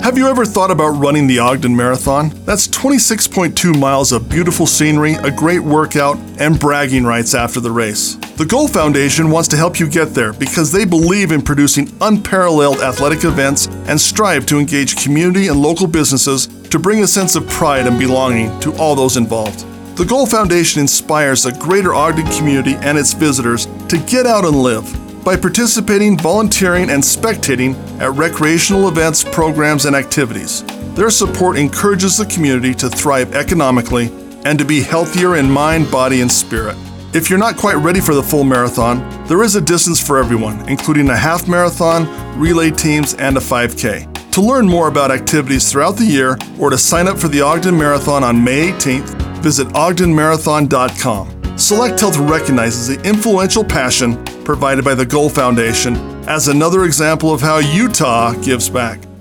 Have you ever thought about running the Ogden Marathon? That's 26.2 miles of beautiful scenery, a great workout, and bragging rights after the race. The Goal Foundation wants to help you get there because they believe in producing unparalleled athletic events and strive to engage community and local businesses to bring a sense of pride and belonging to all those involved. The Goal Foundation inspires the greater Ogden community and its visitors to get out and live by participating, volunteering, and spectating at recreational events, programs, and activities. Their support encourages the community to thrive economically and to be healthier in mind, body, and spirit. If you're not quite ready for the full marathon, there is a distance for everyone, including a half marathon, relay teams, and a 5K. To learn more about activities throughout the year or to sign up for the Ogden Marathon on May 18th, visit ogdenmarathon.com. Select Health recognizes the influential passion provided by the Goal Foundation as another example of how Utah gives back.